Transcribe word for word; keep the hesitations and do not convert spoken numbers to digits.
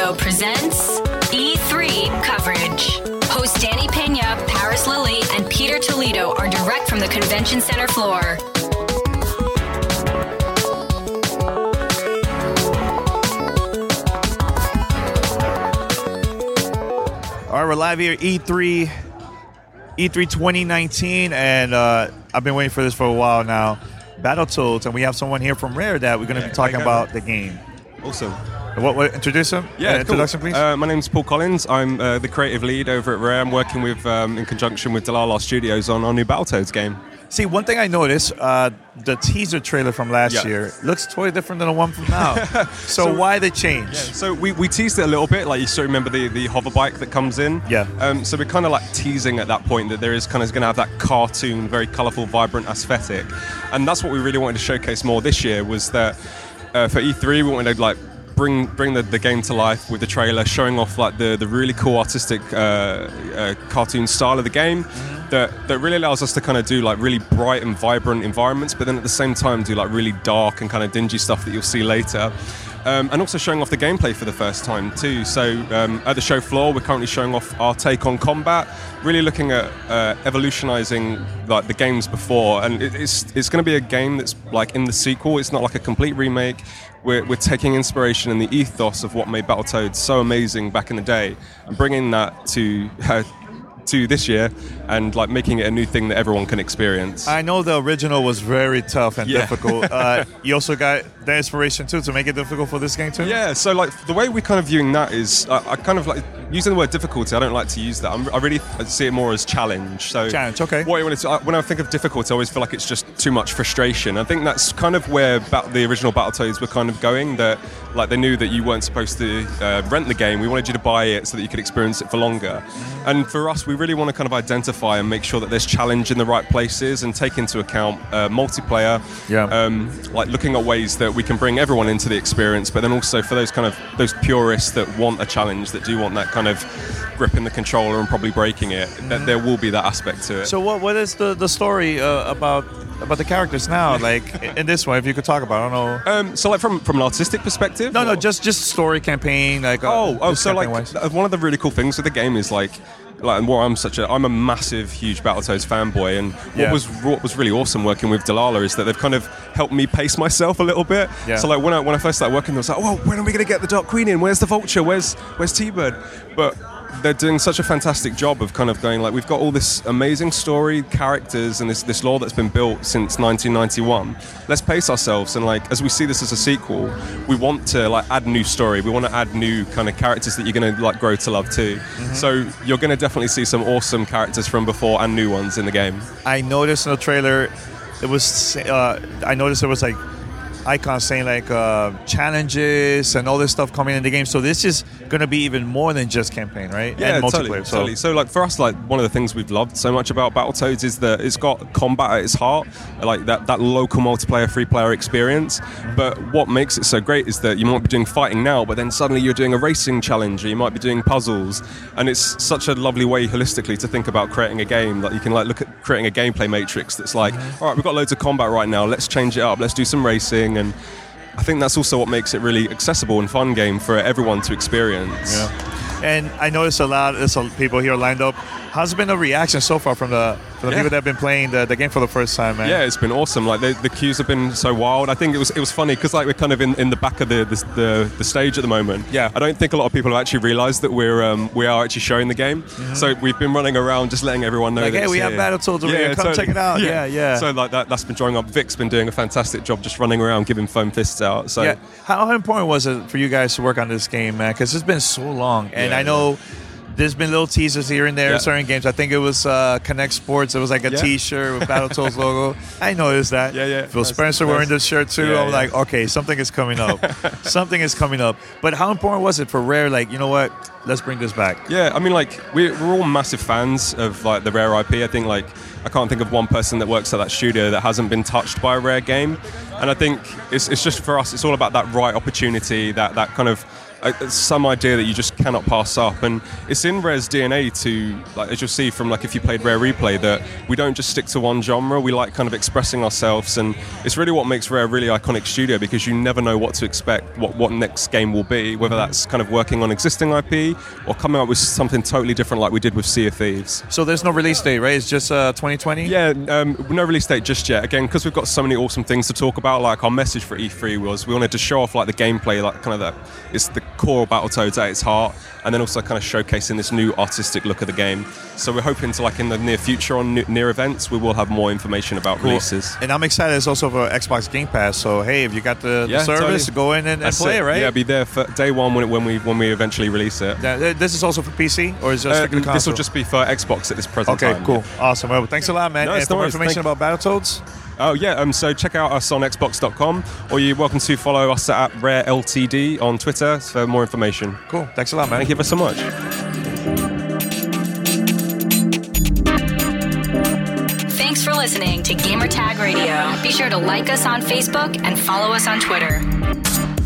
Toledo presents E three coverage. Hosts Danny Pena, Paris Lilly, and Peter Toledo are direct from the convention center floor. All right, we're live here at E three, E three twenty nineteen, and uh, I've been waiting for this for a while now. Battletoads, and we have someone here from Rare that we're going to yeah, be talking okay. about the game. Awesome. What, what introduce him? Yeah, uh, introduction, cool. please. Uh, my name's Paul Collins. I'm uh, the creative lead over at Rare. I'm working with, um, in conjunction with Dlala Studios on our new Battletoads game. See, one thing I noticed, uh, the teaser trailer from last Yeah. year looks totally different than the one from now. so, So- why the change? Yeah, so we, we teased it a little bit, like you still remember the, the hover bike that comes in? Yeah. Um, so we're kind of like teasing at that point that there is kind of going to have that cartoon, very colourful, vibrant aesthetic. And that's what we really wanted to showcase more this year was that uh, for E three we wanted to like bring bring the, the game to life with the trailer, showing off like the, the really cool artistic uh, uh, cartoon style of the game. Mm-hmm. That, that really allows us to kind of do like really bright and vibrant environments, but then at the same time do like really dark and kind of dingy stuff that you'll see later. Um, and also showing off the gameplay for the first time too. So um, at the show floor, we're currently showing off our take on combat, really looking at uh, evolutionizing like the games before. And it, it's it's going to be a game that's like in the sequel. It's not like a complete remake. We're, we're taking inspiration in the ethos of what made Battletoads so amazing back in the day and bringing that to uh, to this year and like making it a new thing that everyone can experience. I know the original was very tough and Yeah. difficult. Uh, you also got the inspiration too to make it difficult for this game too? Yeah, so like the way we're kind of viewing that is, I, I kind of like using the word difficulty. I don't like to use that. I'm, I really see it more as challenge. So Challenge, okay. What I wanted to, when I think of difficulty, I always feel like it's just too much frustration. I think that's kind of where bat- the original Battletoads were kind of going. That like they knew that you weren't supposed to uh, rent the game. We wanted you to buy it so that you could experience it for longer. And for us, we really want to kind of identify and make sure that there's challenge in the right places and take into account uh, multiplayer. Yeah. Um, like looking at ways that we can bring everyone into the experience, but then also for those kind of those purists that want a challenge, that do want that kind of gripping the controller and probably breaking it, mm-hmm. that there will be that aspect to it. So what what is the, the story uh, about about the characters now? Like in this one, if you could talk about, I don't know. Um, so like from from an artistic perspective? No, or? no, just just story campaign. Like uh, Oh, oh, just so like campaign-wise. th- one of the really cool things with the game is like, like, and what I'm such a, I'm a massive, huge Battletoads fanboy, and what Yeah. was what was really awesome working with Dlala is that they've kind of helped me pace myself a little bit. Yeah. So like when I when I first started working, I was like, oh, when are we gonna get the Dark Queen in? Where's the Vulture? Where's where's T-Bird? But they're doing such a fantastic job of kind of going like, we've got all this amazing story, characters, and this this lore that's been built since nineteen ninety-one. Let's pace ourselves, and like as we see this as a sequel, we want to like add new story. We want to add new kind of characters that you're going to like grow to love too. Mm-hmm. So you're going to definitely see some awesome characters from before and new ones in the game. I noticed in the trailer, it was. Uh, I noticed there was like icons saying like uh, challenges and all this stuff coming in the game. So this is going to be even more than just campaign, right? Yeah, and multiplayer. totally, So totally. So, like for us, like one of the things we've loved so much about Battletoads is that it's got combat at its heart, like that that local multiplayer, free-player experience. But what makes it so great is that you might be doing fighting now, but then suddenly you're doing a racing challenge, or you might be doing puzzles, and it's such a lovely way holistically to think about creating a game. Like you can like look at creating a gameplay matrix that's like, all right, we've got loads of combat right now. Let's change it up. Let's do some racing. And I think that's also what makes it really accessible and fun game for everyone to experience. yeah. And I noticed a lot. There's some people here lined up. How's been the reaction so far from the from the Yeah. people that have been playing the, the game for the first time, man? Yeah, it's been awesome. Like the, the queues have been so wild. I think it was it was funny because like we're kind of in, in the back of the, the the the stage at the moment. Yeah. I don't think a lot of people have actually realised that we're um, we are actually showing the game. Mm-hmm. So we've been running around just letting everyone know. Like, that hey, it's we have here. Battletoads over here. Come check it out. Yeah, yeah. So like that that's been drawing up. Vic's been doing a fantastic job just running around giving foam fists out. So Yeah. How, how important was it for you guys to work on this game, man? Because it's been so long, and Yeah, I know. There's been little teasers here and there, Yeah. certain games. I think it was uh, Connect Sports. It was like a Yeah. T-shirt with Battletoads logo. I noticed that. Yeah, yeah. Phil That's- Spencer that's- wearing this shirt too. Yeah, I'm yeah. like, okay, something is coming up. something is coming up. But how important was it for Rare? Like, you know what? Let's bring this back. Yeah, I mean, like we're, we're all massive fans of like the Rare I P. I think like I can't think of one person that works at that studio that hasn't been touched by a Rare game. And I think it's it's just for us. It's all about that right opportunity, that that kind of uh, some idea that you just cannot pass up. And it's in Rare's D N A to, like, as you'll see from like if you played Rare Replay, that we don't just stick to one genre. We like kind of expressing ourselves, and it's really what makes Rare a really iconic studio, because you never know what to expect, what what next game will be, whether that's kind of working on existing I P or coming up with something totally different like we did with Sea of Thieves. So there's no release date, right? It's just uh, twenty twenty? Yeah, um, no release date just yet. Again, because we've got so many awesome things to talk about. Like, our message for E three was we wanted to show off like the gameplay, like kind of that it's the core of Battletoads at its heart, and then also kind of showcasing this new artistic look of the game. So we're hoping to, like, in the near future on near events, we will have more information about cool. releases. And I'm excited. It's also for Xbox Game Pass. So hey, if you got the, yeah, the service, totally. go in and, and play it, it, right? Yeah, be there for day one when, it, when we when we eventually release it. Yeah, this is also for P C, or is it just uh, for the console? This will just be for Xbox at this present okay, time. cool, Yeah. awesome. Well, thanks a lot, man. No, and it's for no more worries. information Thank about Battletoads. Oh yeah, um, so check out us on Xbox dot com, or you're welcome to follow us at Rare L T D on Twitter for more information. Cool, thanks a lot, man. Thank you ever so much. Thanks for listening to Gamertag Radio. Be sure to like us on Facebook and follow us on Twitter.